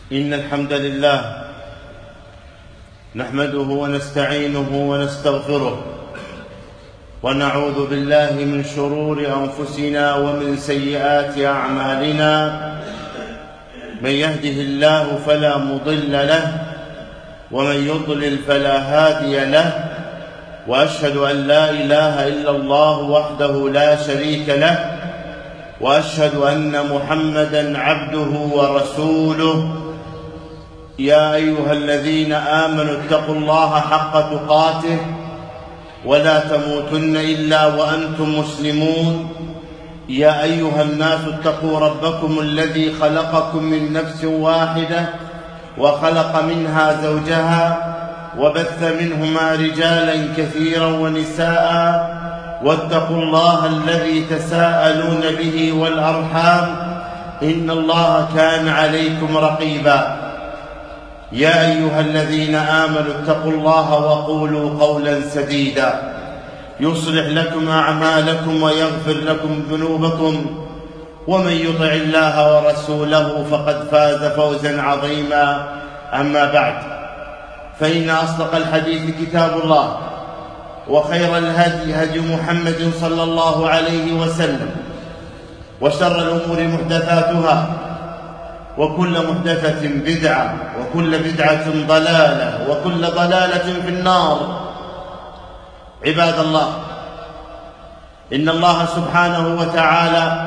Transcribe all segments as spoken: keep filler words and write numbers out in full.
إن الحمد لله نحمده ونستعينه ونستغفره ونعوذ بالله من شرور أنفسنا ومن سيئات أعمالنا. من يهده الله فلا مضل له ومن يضلل فلا هادي له، وأشهد أن لا إله إلا الله وحده لا شريك له، وأشهد أن محمدًا عبده ورسوله. يا أيها الذين آمنوا اتقوا الله حق تقاته ولا تموتن إلا وأنتم مسلمون. يا أيها الناس اتقوا ربكم الذي خلقكم من نفس واحدة وخلق منها زوجها وبث منهما رجالا كثيرا ونساء، واتقوا الله الذي تساءلون به والأرحام إن الله كان عليكم رقيبا. يا أيها الذين آمنوا اتقوا الله وقولوا قولا سديدا يصلح لكم أعمالكم ويغفر لكم ذنوبكم، ومن يطع الله ورسوله فقد فاز فوزا عظيما. أما بعد، فإن أصدق الحديث كتاب الله، وخير الهدي هدي محمد صلى الله عليه وسلم، وشر الأمور محدثاتها، وكل محدثة بدعة، وكل بدعة ضلالة، وكل ضلالة في النار. عباد الله، إن الله سبحانه وتعالى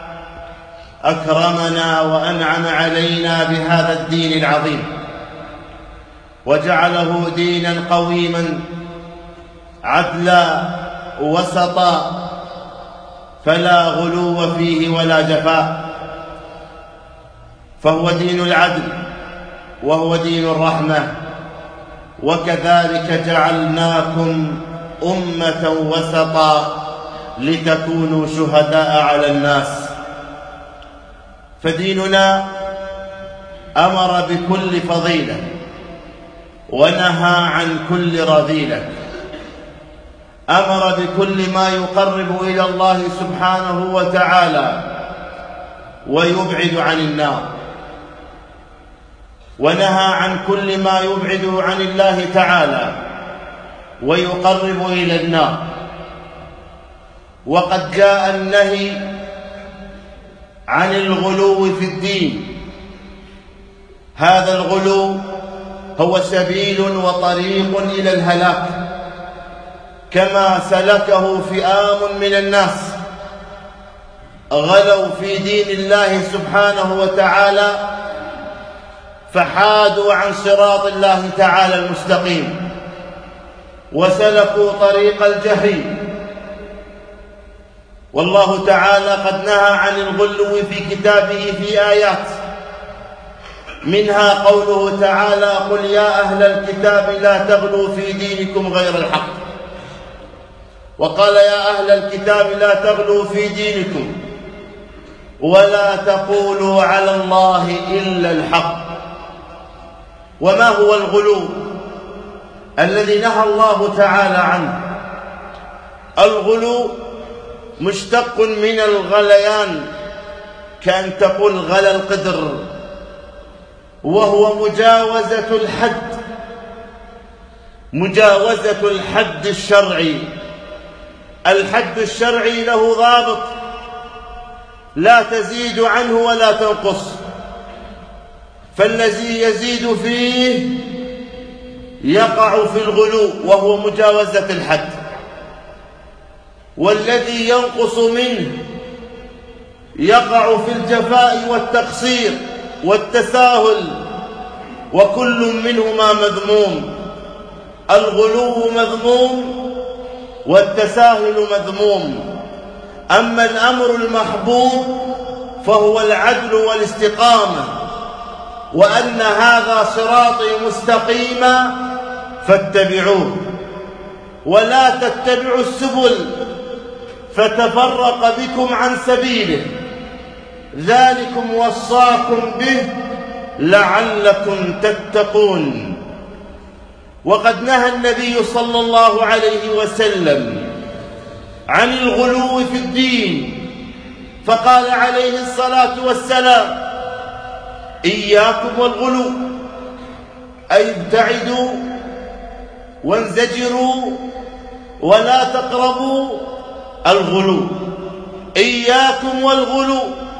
أكرمنا وأنعم علينا بهذا الدين العظيم، وجعله دينا قويما عدلا وسطا، فلا غلو فيه ولا جفاء، فهو دين العدل وهو دين الرحمة. وكذلك جعلناكم أمة وسطا لتكونوا شهداء على الناس. فديننا أمر بكل فضيلة ونهى عن كل رذيلة، أمر بكل ما يقرب إلى الله سبحانه وتعالى ويبعد عن النار، ونهى عن كل ما يبعد عن الله تعالى ويقرب إلى النار. وقد جاء النهي عن الغلو في الدين. هذا الغلو هو سبيل وطريق إلى الهلاك، كما سلكه فئام من الناس غلوا في دين الله سبحانه وتعالى فحادوا عن صراط الله تعالى المستقيم، وسلكوا طريق الجحيم. والله تعالى قد نهى عن الغلو في كتابه في آيات، منها قوله تعالى: قل يا أهل الكتاب لا تغلوا في دينكم غير الحق. وقال: يا أهل الكتاب لا تغلوا في دينكم ولا تقولوا على الله إلا الحق. وما هو الغلو الذي نهى الله تعالى عنه؟ الغلو مشتق من الغليان، كأن تقول غلى القدر، وهو مجاوزة الحد، مجاوزة الحد الشرعي. الحد الشرعي له ضابط لا تزيد عنه ولا تنقص، فالذي يزيد فيه يقع في الغلو وهو مجاوزة الحد، والذي ينقص منه يقع في الجفاء والتقصير والتساهل، وكل منهما مذموم. الغلو مذموم والتساهل مذموم. أما الأمر المحبوب فهو العدل والاستقامة، وأن هذا صراطي مستقيما فاتبعوه، ولا تتبعوا السبل فتفرق بكم عن سبيله، ذلكم وصاكم به لعلكم تتقون. وقد نهى النبي صلى الله عليه وسلم عن الغلو في الدين، فقال عليه الصلاة والسلام: إياكم والغلو، أي ابتعدوا وانزجروا ولا تقربوا الغلو. إياكم والغلو،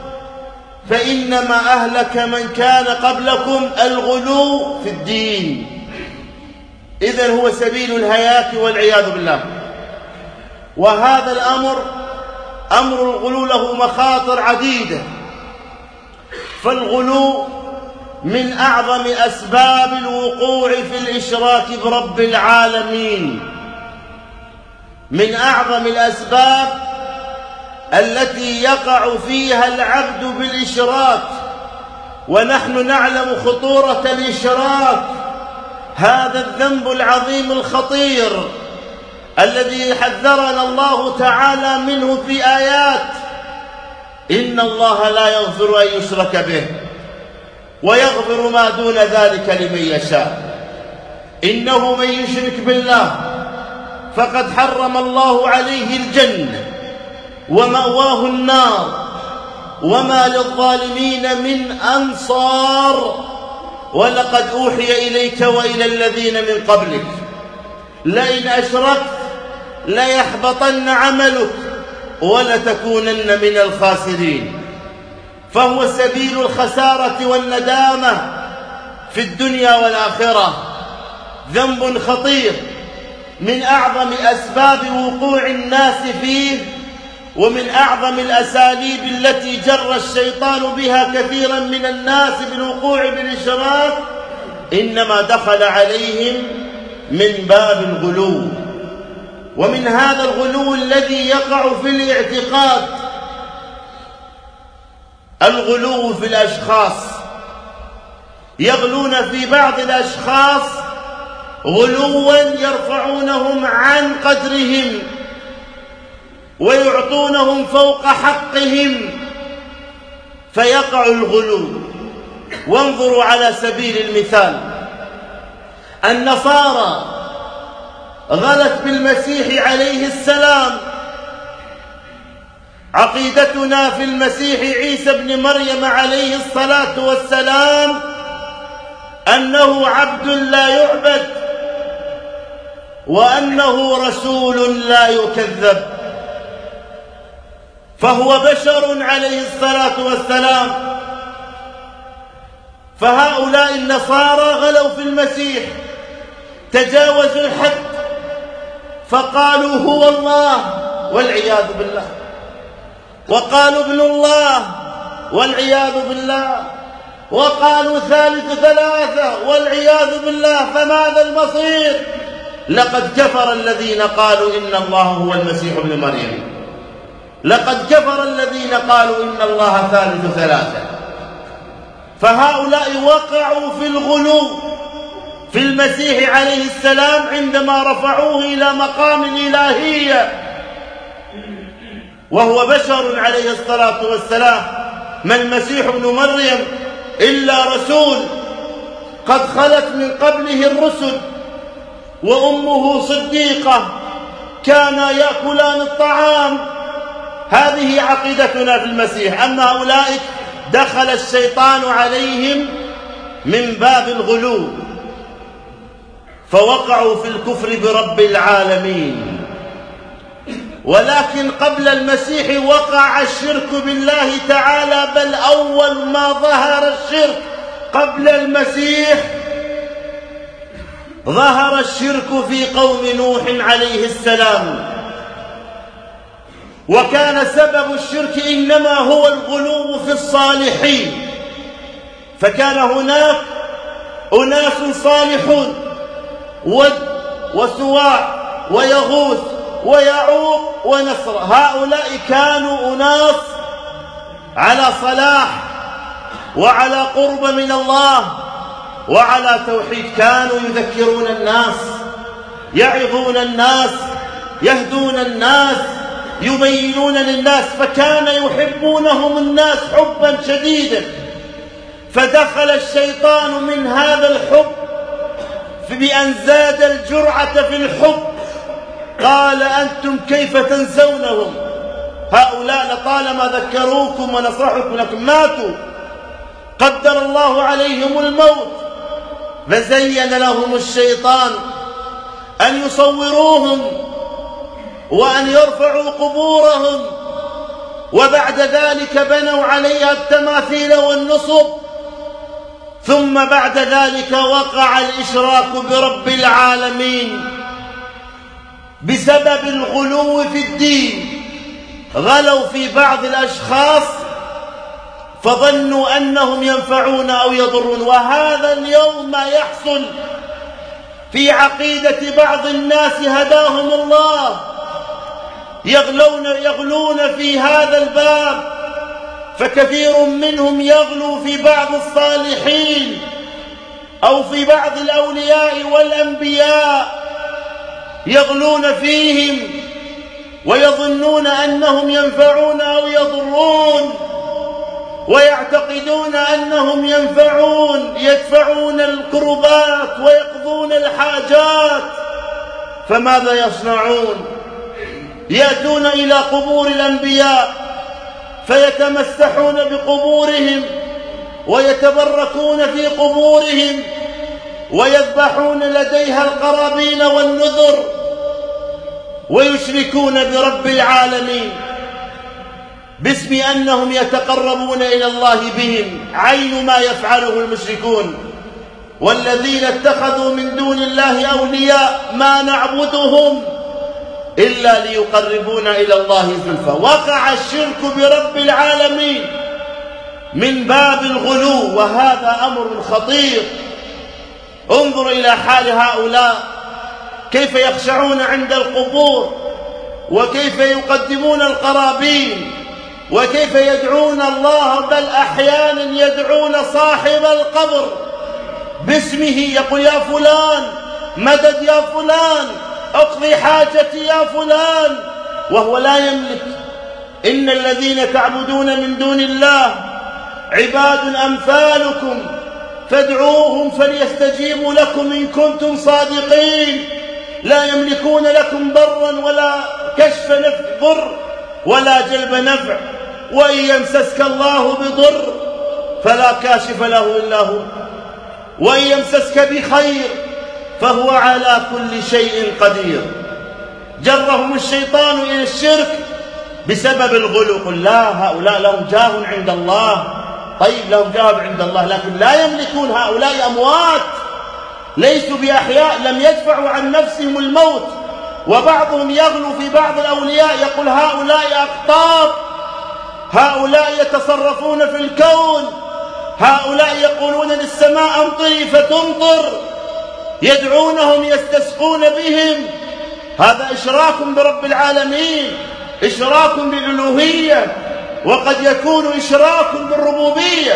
فإنما أهلك من كان قبلكم الغلو في الدين. إذن هو سبيل الهلاك والعياذ بالله. وهذا الأمر أمر الغلو له مخاطر عديدة، فالغلو من أعظم أسباب الوقوع في الإشراك برب العالمين، من أعظم الأسباب التي يقع فيها العبد بالإشراك، ونحن نعلم خطورة الإشراك، هذا الذنب العظيم الخطير الذي حذرنا الله تعالى منه في آيات. إن الله لا يغفر أن يشرك به ويغفر ما دون ذلك لمن يشاء. إنه من يشرك بالله فقد حرم الله عليه الجنة ومأواه النار وما للظالمين من أنصار. ولقد أوحي إليك وإلى الذين من قبلك لئن أشركت ليحبطن عملك ولتكونن من الخاسرين. فهو سبيل الخسارة والندامة في الدنيا والآخرة، ذنب خطير من أعظم أسباب وقوع الناس فيه، ومن أعظم الأساليب التي جر الشيطان بها كثيرا من الناس بالوقوع بالإشراك، إنما دخل عليهم من باب الغلو. ومن هذا الغلو الذي يقع في الاعتقاد الغلو في الأشخاص. يغلون في بعض الأشخاص غلوا يرفعونهم عن قدرهم ويعطونهم فوق حقهم فيقع الغلو. وانظروا على سبيل المثال، النصارى غلت بالمسيح عليه السلام. عقيدتنا في المسيح عيسى بن مريم عليه الصلاة والسلام أنه عبد لا يعبد وأنه رسول لا يكذب، فهو بشر عليه الصلاة والسلام. فهؤلاء النصارى غلوا في المسيح، تجاوزوا الحد، فقالوا هو الله والعياذ بالله، وقالوا ابن الله والعياذ بالله، وقالوا ثالث ثلاثة والعياذ بالله. فماذا المصير؟ لقد كفر الذين قالوا إن الله هو المسيح ابن مريم، لقد كفر الذين قالوا إن الله ثالث ثلاثة. فهؤلاء وقعوا في الغلو في المسيح عليه السلام عندما رفعوه إلى مقام الإلهية، وهو بشر عليه الصلاة والسلام. ما المسيح ابن مريم إلا رسول قد خلت من قبله الرسل، وأمه صديقة، كانا يأكلان الطعام. هذه عقيدتنا في المسيح. أما أولئك دخل الشيطان عليهم من باب الغلو فوقعوا في الكفر برب العالمين. ولكن قبل المسيح وقع الشرك بالله تعالى، بل أول ما ظهر الشرك قبل المسيح ظهر الشرك في قوم نوح عليه السلام. وكان سبب الشرك إنما هو الغلو في الصالحين. فكان هناك أناس صالحون، ود وسواع ويغوث ويعوق ونصر، هؤلاء كانوا أناس على صلاح وعلى قرب من الله وعلى توحيد. كانوا يذكرون الناس، يعظون الناس، يهدون الناس، يبينون للناس، فكان يحبونهم الناس حبا شديدا. فدخل الشيطان من هذا الحب بأن زاد الجرعة في الحب. قال أنتم كيف تنسونهم؟ هؤلاء لطالما ذكروكم ونصحكم لكن ماتوا. قدر الله عليهم الموت، فزين لهم الشيطان أن يصوروهم وأن يرفعوا قبورهم، وبعد ذلك بنوا عليها التماثيل والنصب، ثم بعد ذلك وقع الإشراك برب العالمين بسبب الغلو في الدين. غلوا في بعض الأشخاص فظنوا أنهم ينفعون أو يضرون، وهذا اليوم ما يحصل في عقيدة بعض الناس هداهم الله، يغلون, يغلون في هذا الباب، فكثير منهم يغلو في بعض الصالحين أو في بعض الأولياء والأنبياء، يغلون فيهم ويظنون أنهم ينفعون أو يضرون، ويعتقدون أنهم ينفعون، يدفعون الكربات ويقضون الحاجات. فماذا يصنعون؟ يأتون إلى قبور الأنبياء فيتمسحون بقبورهم ويتبركون في قبورهم ويذبحون لديها القرابين والنذر، ويشركون برب العالمين باسم أنهم يتقربون إلى الله بهم، عين ما يفعله المشركون. والذين اتخذوا من دون الله أولياء ما نعبدهم إلا ليقربونا إلى الله زلفى. وقع الشرك برب العالمين من باب الغلو، وهذا أمر خطير. انظر إلى حال هؤلاء، كيف يخشعون عند القبور، وكيف يقدمون القرابين، وكيف يدعون الله، بل أحيانا يدعون صاحب القبر باسمه، يقول يا فلان مدد، يا فلان اقضي حاجتي، يا فلان، وهو لا يملك. إن الذين تعبدون من دون الله عباد أمثالكم فادعوهم فليستجيبوا لكم إن كنتم صادقين، لا يملكون لكم ضرا ولا كشف نفع ضر ولا جلب نفع، وإن يمسسك الله بضر فلا كاشف له إلا هو، وإن يمسسك بخير فهو على كل شيء قدير. جرهم الشيطان إلى الشرك بسبب الغلو. قل لا، هؤلاء لهم جاه عند الله. طيب لهم جاه عند الله، لكن لا يملكون، هؤلاء أموات ليسوا بأحياء، لم يدفعوا عن نفسهم الموت. وبعضهم يغلو في بعض الأولياء، يقول هؤلاء أقطاب، هؤلاء يتصرفون في الكون، هؤلاء يقولون للسماء أمطري فتمطر، يدعونهم يستسقون بهم. هذا إشراك برب العالمين، إشراك بالألوهية، وقد يكون إشراك بالربوبية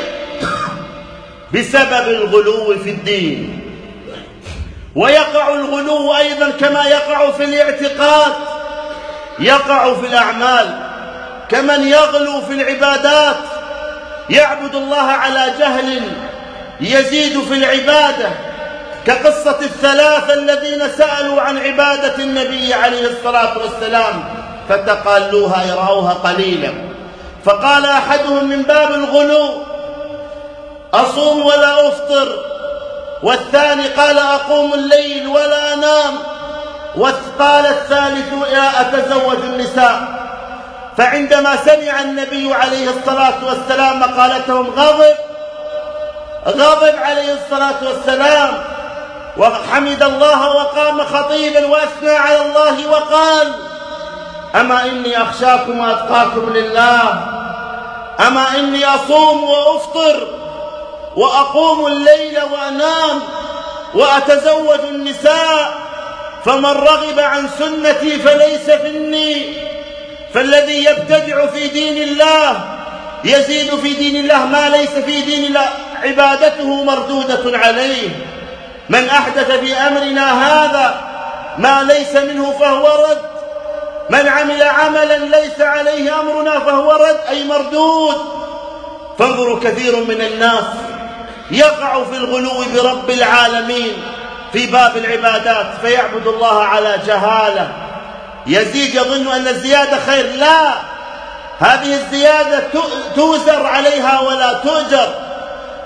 بسبب الغلو في الدين. ويقع الغلو أيضا كما يقع في الاعتقاد، يقع في الأعمال، كمن يغلو في العبادات، يعبد الله على جهل يزيد في العبادة، كقصة الثلاثة الذين سألوا عن عبادة النبي عليه الصلاة والسلام فتقالوها يرعوها قليلا، فقال أحدهم من باب الغلو أصوم ولا أفطر، والثاني قال أقوم الليل ولا أنام، وقال الثالث لا أتزوج النساء. فعندما سمع النبي عليه الصلاة والسلام مقالتهم غضب غضب عليه الصلاة والسلام، وحمد الله وقام خطيبا وأثنى على الله وقال أما إني أخشاكم وأتقاكم لله، أما إني أصوم وأفطر وأقوم الليل وأنام وأتزوج النساء، فمن رغب عن سنتي فليس مني. فالذي يبتدع في دين الله يزيد في دين الله ما ليس في دين الله عبادته مردودة عليه. من أحدث في أمرنا هذا ما ليس منه فهو رد، من عمل عملا ليس عليه أمرنا فهو رد أي مردود. فانظروا كثير من الناس يقع في الغلو برب العالمين في باب العبادات، فيعبد الله على جهالة، يزيد يظن أن الزيادة خير. لا، هذه الزيادة توزر عليها ولا تؤجر.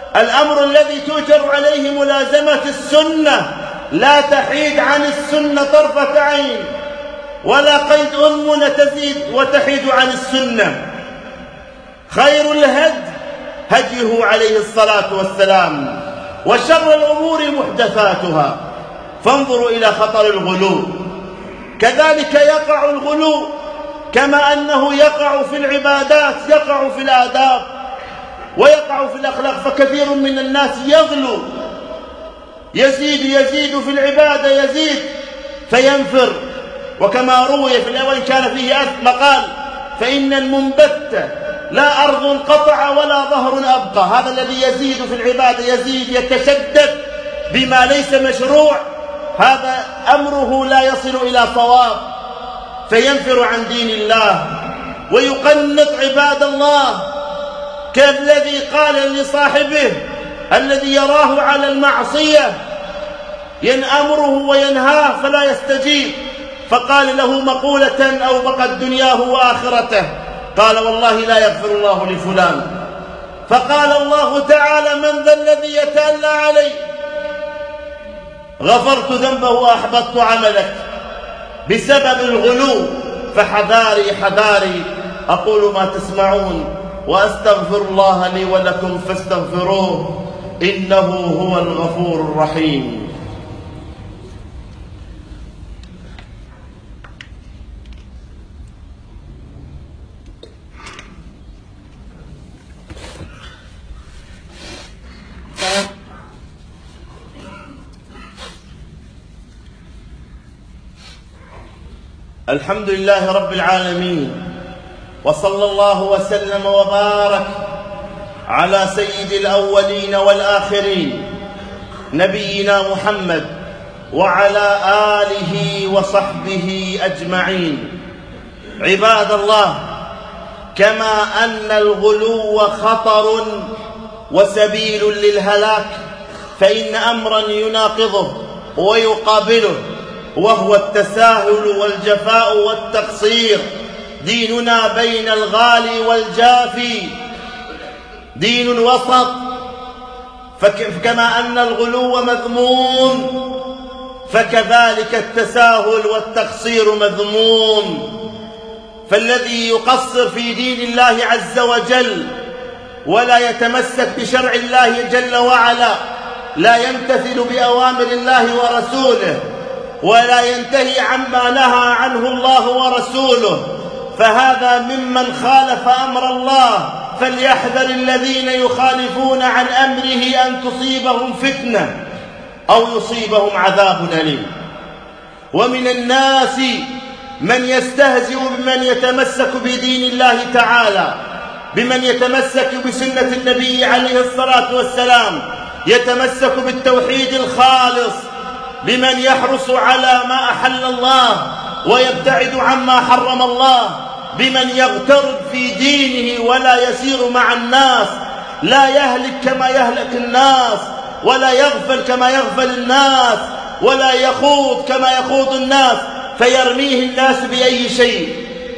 الأمر الذي تؤجر عليه ملازمة السنة، لا تحيد عن السنة طرفة عين، ولا قيد أنملة تزيد وتحيد عن السنة. خير الهدي هديه عليه الصلاة والسلام، وشر الأمور محدثاتها، فانظروا إلى خطر الغلو. كذلك يقع الغلو كما أنه يقع في العبادات، يقع في الآداب، ويقع في الأخلاق. فكثير من الناس يغلو، يزيد يزيد في العبادة، يزيد فينفر. وكما روي في الأول كان فيه مقال: فإن المنبت لا أرض قطع ولا ظهر أبقى. هذا الذي يزيد في العبادة، يزيد يتشدد بما ليس مشروع، هذا أمره لا يصل إلى صواب، فينفر عن دين الله ويقنط عباد الله، كالذي قال لصاحبه الذي يراه على المعصية ينأمره وينهاه فلا يستجيب، فقال له مقولة أوبقت دنياه وآخرته، قال: والله لا يغفر الله لفلان. فقال الله تعالى: من ذا الذي يتألى علي؟ غفرت ذنبه وأحبطت عملك بسبب الغلو. فحذاري حذاري. أقول ما تسمعون وأستغفر الله لي ولكم فاستغفروه إنه هو الغفور الرحيم. الحمد لله رب العالمين، وصلى الله وسلم وبارك على سيد الأولين والآخرين نبينا محمد وعلى آله وصحبه أجمعين. عباد الله، كما أن الغلو خطر وسبيل للهلاك، فإن أمرا يناقضه ويقابله، وهو التساهل والجفاء والتقصير. ديننا بين الغالي والجافي، دين وسط. فكما أن الغلو مذموم، فكذلك التساهل والتقصير مذموم. فالذي يقصر في دين الله عز وجل ولا يتمسك بشرع الله جل وعلا، لا يمتثل بأوامر الله ورسوله، ولا ينتهي عما نهى عنه الله ورسوله، فهذا ممن خالف أمر الله. فليحذر الذين يخالفون عن أمره أن تصيبهم فتنة أو يصيبهم عذاب أليم. ومن الناس من يستهزئ بمن يتمسك بدين الله تعالى، بمن يتمسك بسنة النبي عليه الصلاة والسلام، يتمسك بالتوحيد الخالص، بمن يحرص على ما أحل الله ويبتعد عما حرم الله، بمن يغترب في دينه ولا يسير مع الناس، لا يهلك كما يهلك الناس، ولا يغفل كما يغفل الناس، ولا يخوض كما يخوض الناس، فيرميه الناس بأي شيء.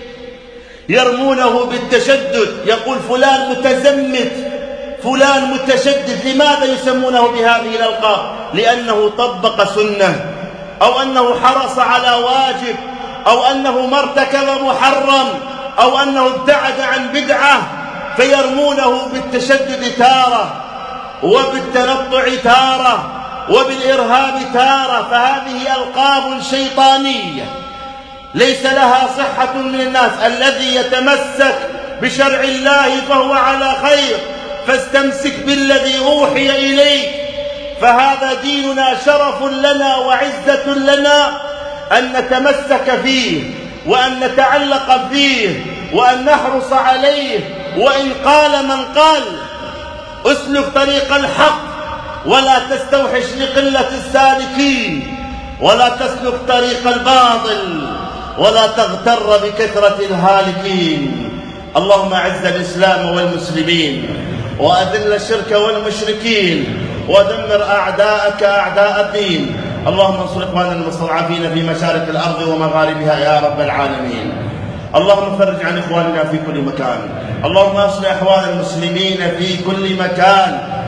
يرمونه بالتشدد، يقول فلان متزمت، فلان متشدد. لماذا يسمونه بهذه الألقاب؟ لأنه طبق سنة، أو أنه حرص على واجب، أو أنه ما ارتكب محرم، أو أنه ابتعد عن بدعة، فيرمونه بالتشدد تارة، وبالتنطع تارة، وبالإرهاب تارة. فهذه ألقاب شيطانية ليس لها صحة من الناس. الذي يتمسك بشرع الله فهو على خير، فاستمسك بالذي أوحي إليك، فهذا ديننا شرف لنا وعزة لنا أن نتمسك فيه، وأن نتعلق فيه، وأن نحرص عليه. وإن قال من قال اسلك طريق الحق ولا تستوحش لقلة السالكين، ولا تسلك طريق الباطل ولا تغتر بكثرة الهالكين. اللهم أعز الإسلام والمسلمين، وأذل الشرك والمشركين، ودمر أعداءك أعداء الدين. اللهم انصر إخواننا المستضعفين في مشارق الأرض ومغاربها يا رب العالمين. اللهم فرج عن إخواننا في كل مكان. اللهم اصلح أحوال المسلمين في كل مكان.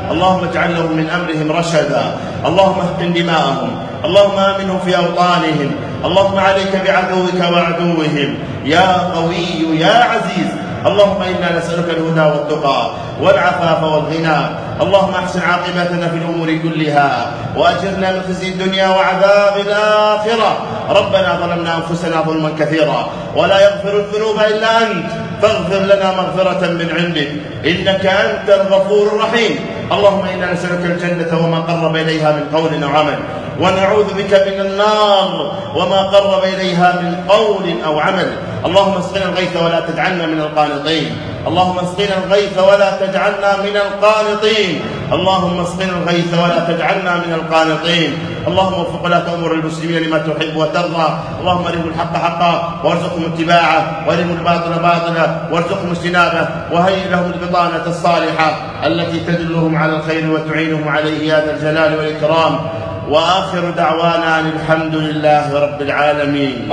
اللهم اجعل لهم من أمرهم رشدا، اللهم اهقن دماءهم، اللهم آمنهم في أوطانهم، اللهم عليك بعدوك وعدوهم يا قوي يا عزيز. اللهم إنا نسألك الهدى والتقى والعفاف والغنى، اللهم احسن عاقبتنا في الأمور كلها وأجرنا من خزي الدنيا وعذاب الآخرة. ربنا ظلمنا أنفسنا ظلما كثيرا ولا يغفر الذنوب إلا أنت، فاغفر لنا مغفرة من عندك إنك أنت الغفور الرحيم. اللهم إنا نسألك الجنة وما قرب إليها من قول أو عمل، ونعوذ بك من النار وما قرب إليها من قول أو عمل. اللهم اسقنا الغيث ولا تجعلنا من القانطين، اللهم اسقنا الغيث ولا تجعلنا من القانطين، اللهم اسقنا الغيث ولا تجعلنا من القانطين. اللهم وفق ولاة أمور المسلمين لما تحب وترضى، اللهم ارهم الحق حقا وارزقهم اتباعه، وارهم الباطل باطلا وارزقهم اجتنابه، وهيئ لهم البطانة الصالحة التي تدلهم على الخير وتعينهم عليه يا ذا الجلال والإكرام. وآخر دعوانا أن الحمد لله رب العالمين.